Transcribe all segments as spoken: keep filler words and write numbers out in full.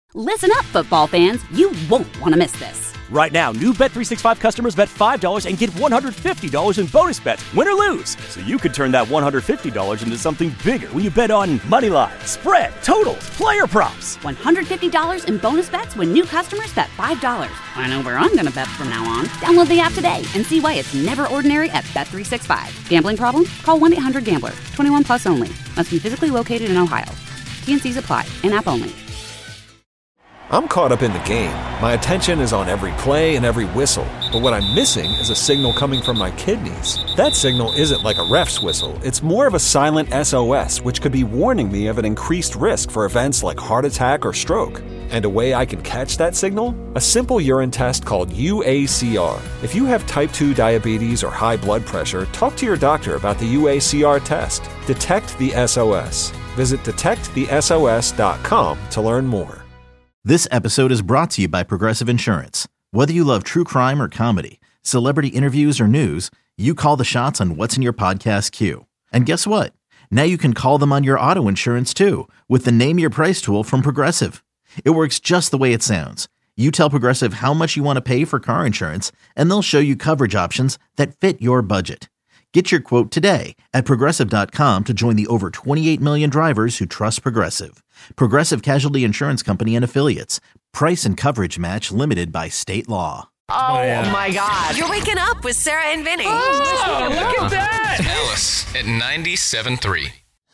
Listen up, football fans. You won't want to miss this. Right now, new Bet three sixty-five customers bet five dollars and get one hundred fifty dollars in bonus bets, win or lose. So you could turn that one hundred fifty dollars into something bigger when you bet on money line, spread, totals, player props. one hundred fifty dollars in bonus bets when new customers bet five dollars. I know where I'm going to bet from now on. Download the app today and see why it's never ordinary at Bet three sixty-five. Gambling problem? Call one eight hundred gambler. twenty-one plus only. Must be physically located in Ohio. T N Cs apply. In-app only. I'm caught up in the game. My attention is on every play and every whistle. But what I'm missing is a signal coming from my kidneys. That signal isn't like a ref's whistle. It's more of a silent S O S, which could be warning me of an increased risk for events like heart attack or stroke. And a way I can catch that signal? A simple urine test called U A C R. If you have type two diabetes or high blood pressure, talk to your doctor about the U A C R test. Detect the S O S. Visit detect the S O S dot com to learn more. This episode is brought to you by Progressive Insurance. Whether you love true crime or comedy, celebrity interviews or news, you call the shots on what's in your podcast queue. And guess what? Now you can call them on your auto insurance too with the Name Your Price tool from Progressive. It works just the way it sounds. You tell Progressive how much you want to pay for car insurance, and they'll show you coverage options that fit your budget. Get your quote today at Progressive dot com to join the over twenty-eight million drivers who trust Progressive. Progressive Casualty Insurance Company and Affiliates. Price and coverage match limited by state law. Oh, oh yeah. My God. You're waking up with Sarah and Vinny. Oh, look at that. Alice at ninety-seven point three.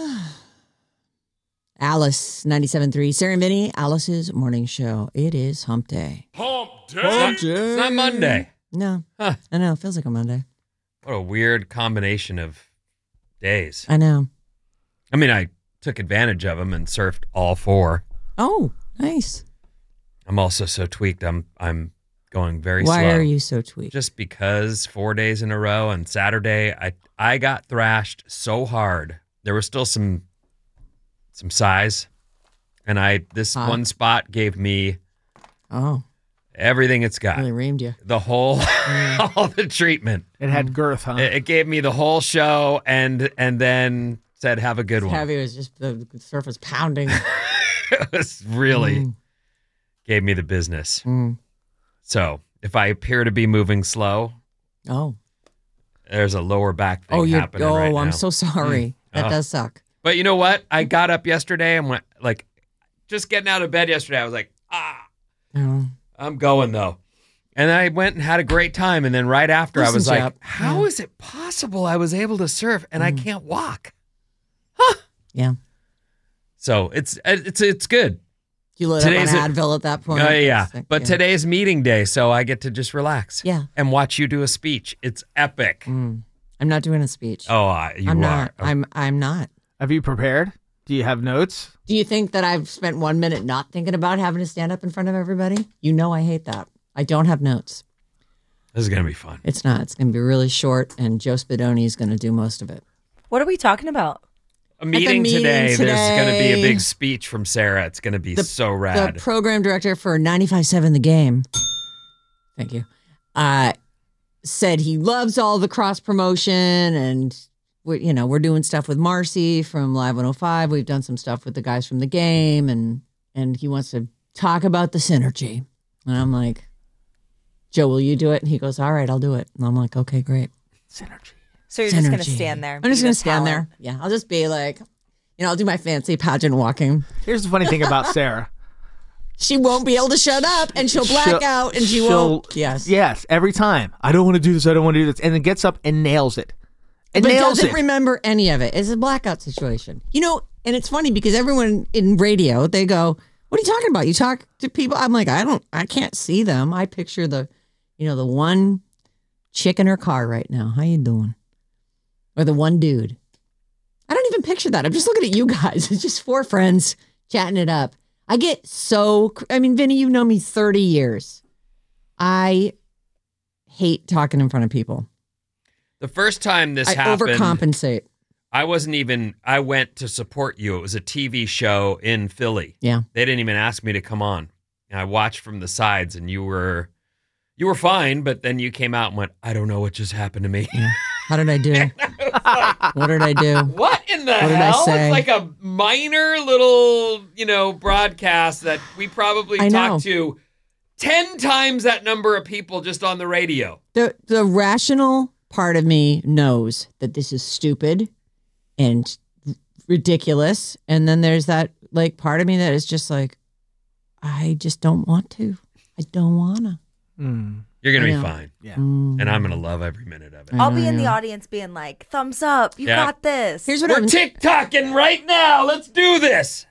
Alice, ninety-seven point three. Sarah and Vinny, Alice's morning show. It is hump day. Hump day. Hump day. It's not Monday. No. Huh. I know. It feels like a Monday. What a weird combination of days. I know. I mean, I took advantage of them and surfed all four. Oh, nice. I'm also so tweaked. I'm I'm going very Why slow. Why are you so tweaked? Just because four days in a row and Saturday, I I got thrashed so hard. There was still some some size, and I this Hot. one spot gave me oh everything it's got. Really reamed you. The whole mm. all the treatment. It had girth, huh? It, it gave me the whole show, and and then said, "Have a good one." Heavy. It was just the surf was pounding. It was really mm. gave me the business. Mm. So if I appear to be moving slow, oh, there's a lower back thing oh, you're, happening oh, right now. I'm so sorry. Mm. That oh. does suck. But you know what? I got up yesterday and went like, just getting out of bed yesterday. I was like, ah, oh. I'm going though. And I went and had a great time. And then right after Listen I was like, up. how yeah. is it possible I was able to surf and mm. I can't walk? Huh. Yeah. So it's it's it's good. You lit today's up on Advil at that point. Oh, uh, yeah. Like, but yeah. today's meeting day, so I get to just relax. Yeah. And watch you do a speech. It's epic. Mm. I'm not doing a speech. Oh, uh, you I'm are. Not. I'm I'm not. Have you prepared? Do you have notes? Do you think that I've spent one minute not thinking about having to stand up in front of everybody? You know I hate that. I don't have notes. This is going to be fun. It's not. It's going to be really short, and Joe Spadoni is going to do most of it. What are we talking about? A meeting, meeting today, today, there's going to be a big speech from Sarah. It's going to be the, so rad. The program director for ninety-five point seven The Game, thank you, uh, said he loves all the cross promotion, and we, you know, we're doing stuff with Marcy from Live one oh five. We've done some stuff with the guys from The Game, and and he wants to talk about the synergy. And I'm like, Joe, will you do it? And he goes, all right, I'll do it. And I'm like, okay, great. Synergy. So you're Synergy. just going to stand there. I'm just going to stand talent. there. Yeah, I'll just be like, you know, I'll do my fancy pageant walking. Here's the funny thing about Sarah. She won't be able to shut up, and she'll black she'll, out, and she won't. Yes. Yes, every time. I don't want to do this. I don't want to do this. And then gets up and nails it. And but nails doesn't it. remember any of it. It's a blackout situation. You know, and it's funny because everyone in radio, they go, what are you talking about? You talk to people. I'm like, I don't, I can't see them. I picture the, you know, the one chick in her car right now. How you doing? Or the one dude. I don't even picture that. I'm just looking at you guys. It's just four friends chatting it up. I get so, I mean, Vinny, you've known me thirty years. I hate talking in front of people. The first time this I happened, overcompensate. I wasn't even, I went to support you. It was a T V show in Philly. Yeah. They didn't even ask me to come on. And I watched from the sides and you were, you were fine, but then you came out and went, I don't know what just happened to me. Yeah. How did I do? What did I do? What in the What did I hell? say? It's like a minor little, you know, broadcast that we probably I know. talked to ten times that number of people just on the radio. The the rational part of me knows that this is stupid and ridiculous, and then there's that like part of me that is just like, I just don't want to. I don't wanna. Mm. You're going I to be know. fine. Yeah. Mm. And I'm going to love every minute of it. I'll be in the Yeah. audience being like, thumbs up, you Yeah. got this. Here's what We're I'm TikToking right now. Let's do this.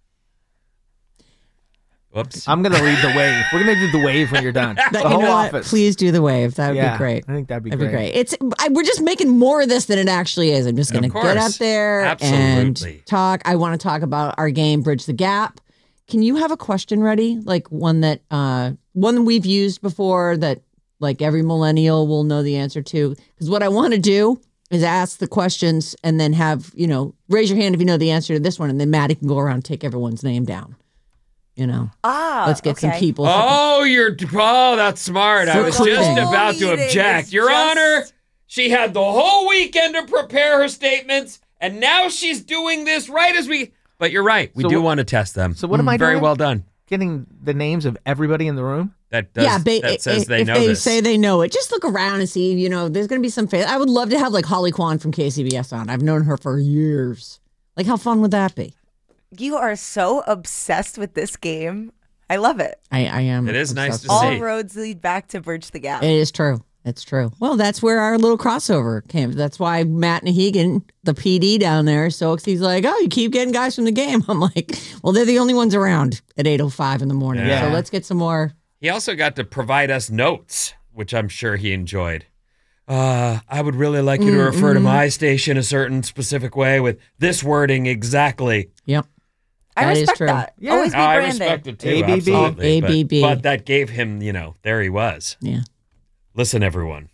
Whoops. I'm gonna lead the wave. We're gonna do the wave when you're done. That- the you whole know what? office. Please do the wave. That would Yeah, be great. I think that'd be That'd great. be great. It's I, we're just making more of this than it actually is. I'm just Of going to get course. up there Absolutely. and talk. I want to talk about our game, Bridge the Gap. Can you have a question ready, like one that uh, one that we've used before that like every millennial will know the answer to? Because what I want to do is ask the questions and then have you know raise your hand if you know the answer to this one, and then Maddie can go around and take everyone's name down. You know, Ah, let's get some okay. people. Oh, you're oh, that's smart. I For was quitting. just The whole about to meeting object. is Your just- Honor, she had the whole weekend to prepare her statements, and now she's doing this right as we. But you're right. We So do what- want to test them. So what am I Very doing? well done. Getting the names of everybody in the room. That does. yeah, ba- that says if, they if know they this. say they know it, just look around and see. You know, there's going to be some. Fa- I would love to have like Holly Kwan from K C B S on. I've known her for years. Like, how fun would that be? You are so obsessed with this game. I love it. I, I am. It is nice obsessed to with All see. roads lead back to Bridge the Gap. It It is true. It's true. Well, that's where our little crossover came. That's why Matt Nahegan, the P D down there, so he's like, "Oh, you keep getting guys from the game." I'm like, "Well, they're the only ones around at eight oh five in the morning. Yeah. So let's get some more." He also got to provide us notes, which I'm sure he enjoyed. Uh, I would really like you to refer to my station a certain specific way with this wording exactly. Yep. I That is respect true. that. Yeah. Always be Oh, I branded. respect it too. A B B. Absolutely. But- A B B. But that gave him, you know, there he was. Yeah. Listen, everyone,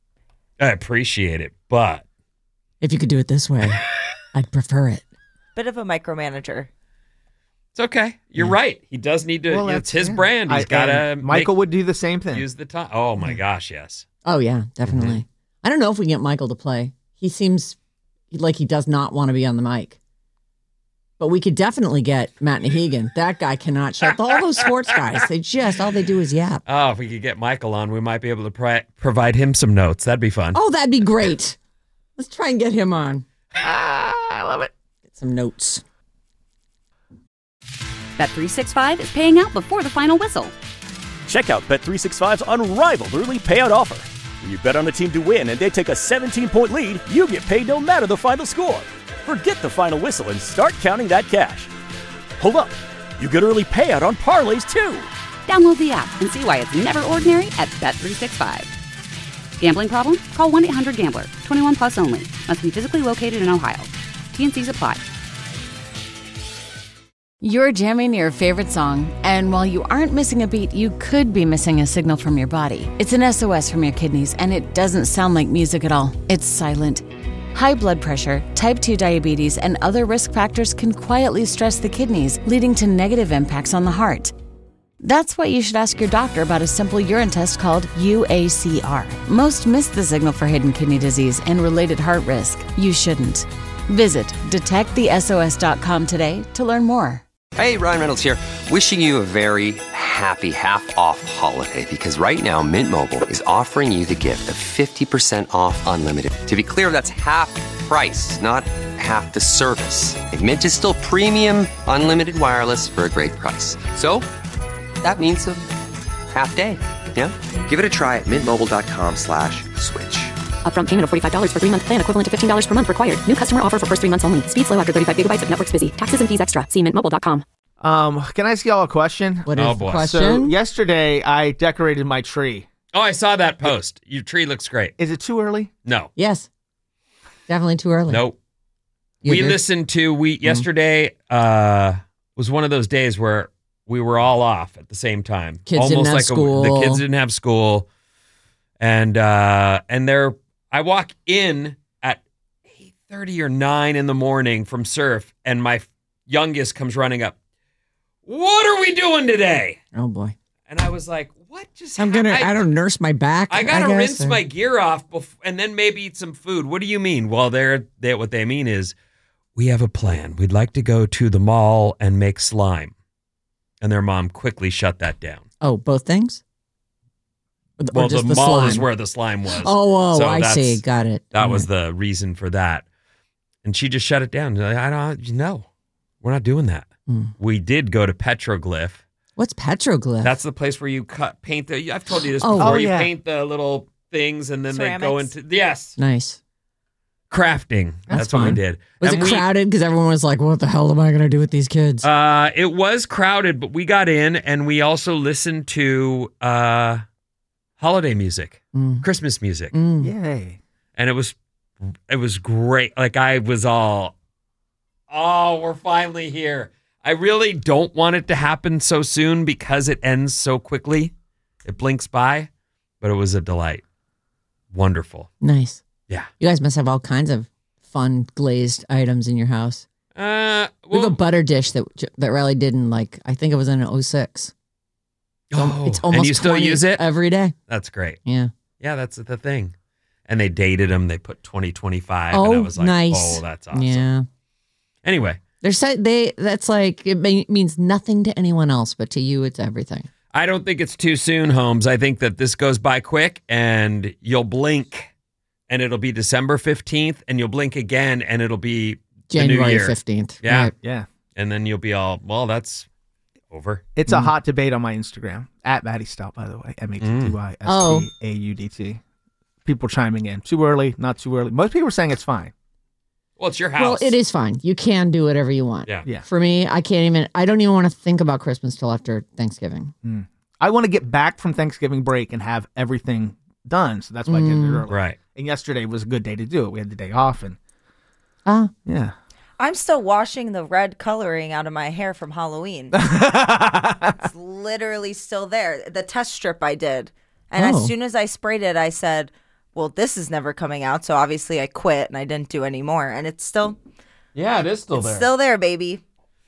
I appreciate it, but If you could do it this way, I'd prefer it. Bit of a micromanager. it's okay. You're right. He does need to. Well, it's that's- his yeah. brand. He's I- got to. and Michael would do the same thing. use the time. Oh my gosh, yes. Oh yeah, definitely. I don't know if we can get Michael to play. He seems like he does not want to be on the mic. But we could definitely get Matt Nahegan. That guy cannot shut. All those sports guys, they just all they do is yap. Oh, if we could get Michael on, we might be able to pri- provide him some notes. That'd be fun. Oh, that'd be great. Let's try and get him on. Ah, I love it. Get some notes. Bet three sixty-five is paying out before the final whistle. Check out Bet three sixty-five's unrivaled early payout offer. When you bet on a team to win and they take a seventeen-point lead, you get paid no matter the final score. Forget the final whistle and start counting that cash. Hold up. You get early payout on parlays too. Download the app and see why it's never ordinary at Bet three sixty-five. Gambling problem? Call one eight hundred gambler. twenty-one plus only. Must be physically located in Ohio. T N Cs apply. You're jamming your favorite song, and while you aren't missing a beat, you could be missing a signal from your body. It's an S O S from your kidneys, and it doesn't sound like music at all. It's silent. High blood pressure, type two diabetes, and other risk factors can quietly stress the kidneys, leading to negative impacts on the heart. That's why you should ask your doctor about a simple urine test called U A C R. Most miss the signal for hidden kidney disease and related heart risk. You shouldn't. Visit detect the S O S dot com today to learn more. Hey, Ryan Reynolds here, wishing you a very happy half-off holiday because right now Mint Mobile is offering you the gift of fifty percent off unlimited. To be clear, that's half price, not half the service. And Mint is still premium unlimited wireless for a great price. So, that means a half day, yeah? Give it a try at mintmobile.com slash switch. Upfront payment of forty-five dollars for three-month plan equivalent to fifteen dollars per month required. New customer offer for first three months only. Speed slow after thirty-five gigabytes if network's busy. Taxes and fees extra. See mint mobile dot com. Um, can I ask y'all a question? What is Oh, the boy. question? So yesterday I decorated my tree. Oh, I saw that post. Your tree looks great. Is it too early? No. yes. Definitely too early. Nope. You we agree? listened to we yesterday uh was one of those days where we were all off at the same time. Kids didn't have like school. A, the kids didn't have school. And uh and they're I walk in at eight thirty or nine in the morning from surf and my youngest comes running up. What are we doing today? Oh boy. And I was like, What just I'm gonna. I, I don't nurse my back. I gotta guess, rinse or- my gear off bef- and then maybe eat some food. What do you mean? Well, they're, they what they mean is we have a plan. We'd like to go to the mall and make slime. And their mom quickly shut that down. Oh, both things? Or Well, just the, mall slime? is where the slime was. Oh, oh, So I that's- see. Got it. That All was right. the reason for that. And she just shut it down. Like, I don't know. We're not doing that. Mm. We did go to Petroglyph. What's petroglyph? That's the place where you cut paint the I've told you this Oh. before. Oh, you yeah. paint the little things and then they go Ceramics? into yes. Nice. Crafting. That's, That's what we fun. did. Was And it we- crowded? Because everyone was like, what the hell am I going to do with these kids? Uh, it was crowded, but we got in and we also listened to uh, holiday music, Mm. Christmas music, Mm. Yay. and it was it was great. Like I was all, oh, we're finally here. I really don't want it to happen so soon because it ends so quickly. It blinks by, but it was a delight. Wonderful. Nice. Yeah. You guys must have all kinds of fun glazed items in your house. Uh, we have well, a butter dish that that Riley did in like, I think it was in oh six. It's al- oh, it's almost and you still twenty use it every day. That's great. Yeah. Yeah, that's the thing. And they dated him. They put twenty twenty-five. Oh, and I was like, nice. oh, that's awesome. Yeah. Anyway, They're sa- they that's like it may, means nothing to anyone else, but to you it's everything. I don't think it's too soon, Holmes. I think that this goes by quick and you'll blink and it'll be December fifteenth and you'll blink again and it'll be the new January year. fifteenth. Yeah. Right. Yeah. And then you'll be all, well, that's over. It's a hot debate on my Instagram at Maddie Stout, by the way. M A T T Y S T A U D T. People chiming in. Too early, not too early. Most people are saying it's fine. Well, it's your house. Well, it is fine. You can do whatever you want. Yeah. Yeah. For me, I can't even I don't even want to think about Christmas till after Thanksgiving. Mm. I want to get back from Thanksgiving break and have everything done. So that's why I did it Mm. early. Right. And yesterday was a good day to do it. We had the day off and Ah. yeah. I'm still washing the red coloring out of my hair from Halloween. It's literally still there. The test strip I did. And Oh. as soon as I sprayed it, I said, well, this is never coming out. So obviously I quit and I didn't do any more. And it's still, Yeah, it is still it's there. still there, baby.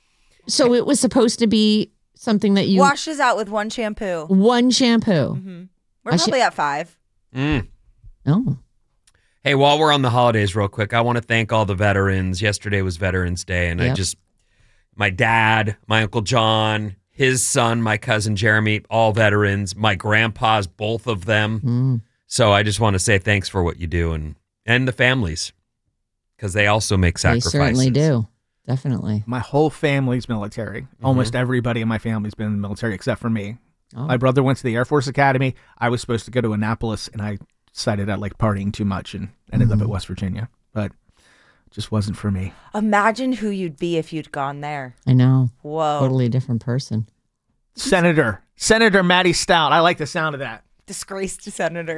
So it was supposed to be something that you Washes out with one shampoo. one shampoo. hmm We're I should- probably at five. Mm. Oh. Hey, while we're on the holidays real quick, I want to thank all the veterans. Yesterday was Veterans Day, and I Yep. just, my dad, my Uncle John, his son, my cousin Jeremy, all veterans, my grandpas, both of them. Mm. So I just want to say thanks for what you do and, and the families, because they also make They sacrifices. certainly do. Definitely. My whole family's military. Mm-hmm. Almost everybody in my family's been in the military except for me. Oh. My brother went to the Air Force Academy. I was supposed to go to Annapolis, and I decided I like partying too much and ended Mm-hmm. up at West Virginia. But it just wasn't for me. Imagine who you'd be if you'd gone there. I know. Whoa. Totally different person. Senator. Senator Maddie Stout. I like the sound of that. Disgraced senator.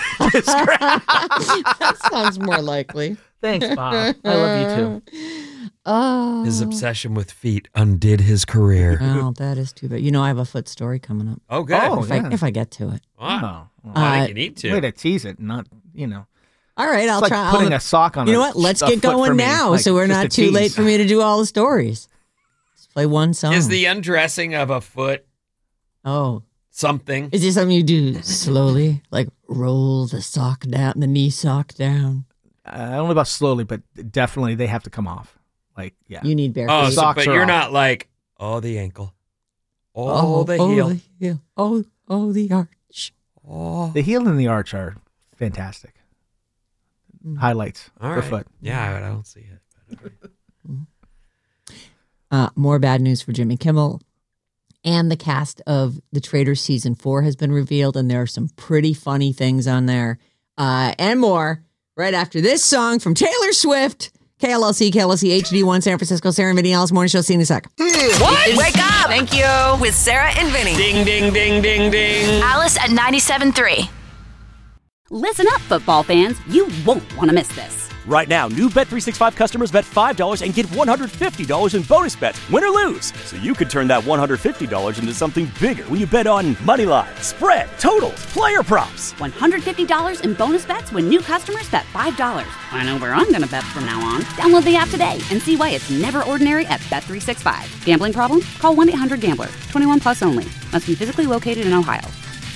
That sounds more likely. Thanks, Bob. I love you too. Oh. His obsession with feet undid his career. Oh, that is too bad. You know, I have a foot story coming up. Oh, good. Oh, If, yeah. I, if I get to it. Wow. Oh, I Uh, think you need to. way to tease it, not, you know. All right, I'll It's like try. putting I'll, a sock on You know a- what? Let's a get foot for going me, now, like, so we're just not a too late tease. for me to do all the stories. Let's play one song. Is the undressing of a foot oh, something? is this something you do slowly, like roll the sock down, the knee sock down? Uh, I don't know about slowly, but definitely they have to come off. Like, yeah. You need bare Oh, feet. so, Socks but are you're off. not like, oh, the ankle. Oh, the oh, heel. the heel. Oh, oh, the arch. Oh. The heel and the arch are fantastic. Highlights All for right. foot. Yeah, I don't see it. but all right. Uh, more bad news for Jimmy Kimmel. And the cast of The Traitors season four has been revealed, and there are some pretty funny things on there. Uh, and more right after this song from Taylor Swift. K L L C, K L L C, H D one, San Francisco, Sarah and Vinny Alice Morning Show. See you in a sec. What? Wake up! Thank you. With Sarah and Vinny. Ding, ding, ding, ding, ding. Alice at ninety-seven point three. Listen up, football fans. You won't want to miss this. Right now, new Bet three sixty-five customers bet five dollars and get one hundred fifty dollars in bonus bets, win or lose. So you could turn that one hundred fifty dollars into something bigger when you bet on money line, spread, totals, player props. one hundred fifty dollars in bonus bets when new customers bet five dollars. I know where I'm going to bet from now on. Download the app today and see why it's never ordinary at Bet three sixty-five. Gambling problem? Call one eight hundred gambler. twenty-one plus only. Must be physically located in Ohio.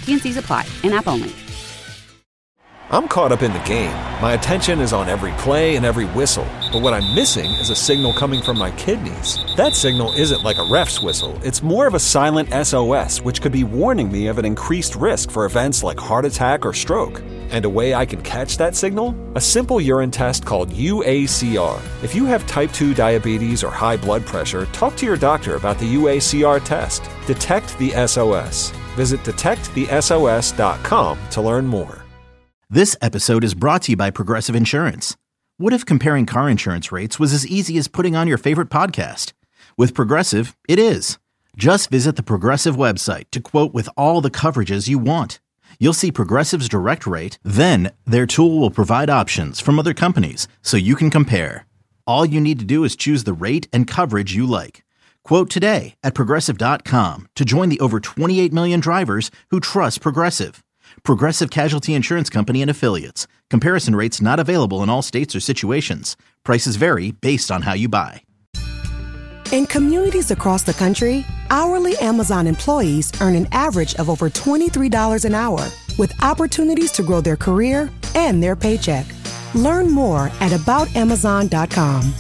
T and C's apply. In-app only. I'm caught up in the game. My attention is on every play and every whistle. But what I'm missing is a signal coming from my kidneys. That signal isn't like a ref's whistle. It's more of a silent S O S, which could be warning me of an increased risk for events like heart attack or stroke. And a way I can catch that signal? A simple urine test called U A C R. If you have type two diabetes or high blood pressure, talk to your doctor about the U A C R test. Detect the S O S. Visit detect the S O S dot com to learn more. This episode is brought to you by Progressive Insurance. What if comparing car insurance rates was as easy as putting on your favorite podcast? With Progressive, it is. Just visit the Progressive website to quote with all the coverages you want. You'll see Progressive's direct rate, then their tool will provide options from other companies so you can compare. All you need to do is choose the rate and coverage you like. Quote today at Progressive dot com to join the over twenty-eight million drivers who trust Progressive. Progressive Casualty Insurance Company and Affiliates. Comparison rates not available in all states or situations. Prices vary based on how you buy. In communities across the country, hourly Amazon employees earn an average of over twenty-three dollars an hour, with opportunities to grow their career and their paycheck. Learn more at about amazon dot com.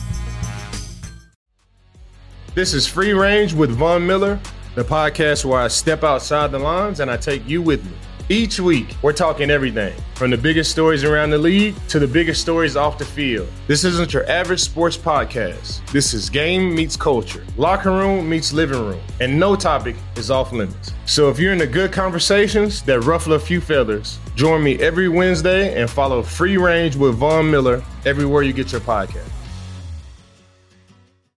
This is Free Range with Von Miller, the podcast where I step outside the lines and I take you with me. Each week, we're talking everything from the biggest stories around the league to the biggest stories off the field. This isn't your average sports podcast. This is game meets culture, locker room meets living room, and no topic is off limits. So if you're into good conversations that ruffle a few feathers, join me every Wednesday and follow Free Range with Von Miller everywhere you get your podcast.